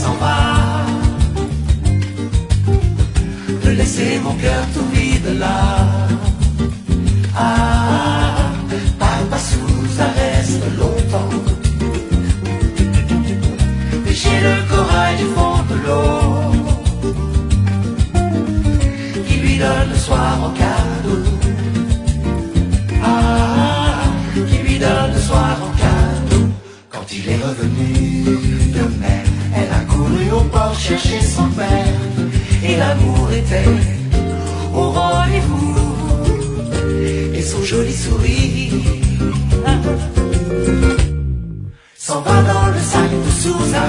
s'en va, de laisser mon cœur tout vide là. Ah, Papa Sousa reste longtemps, pêcher le corail du fond de l'eau, qui lui donne le soir en cadeau. Ah, qui lui donne le soir en cadeau. Quand il est revenu de mer, elle a couru au port chercher son père, et l'amour était au rendez-vous, et son joli sourire s'en va dans le sac de Sousa.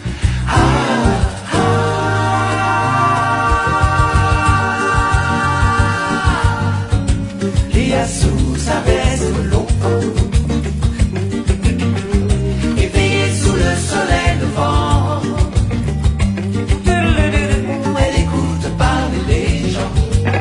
Et à Sousa reste longtemps, éveillée sous le soleil levant. Elle écoute parler les gens.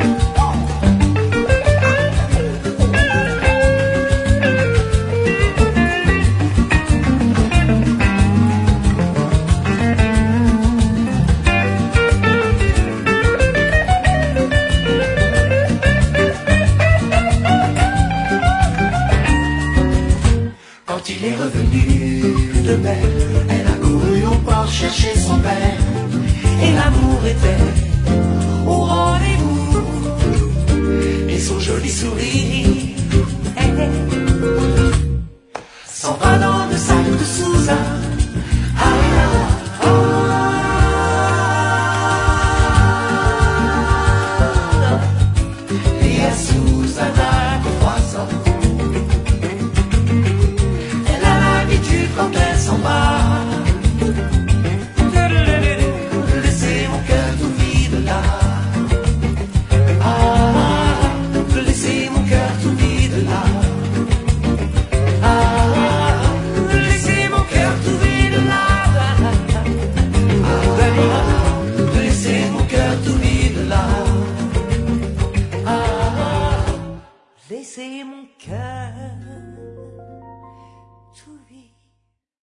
Quand il est revenu de mer, elle a couru au port chercher son père, et l'amour était au rendez-vous, et son joli sourire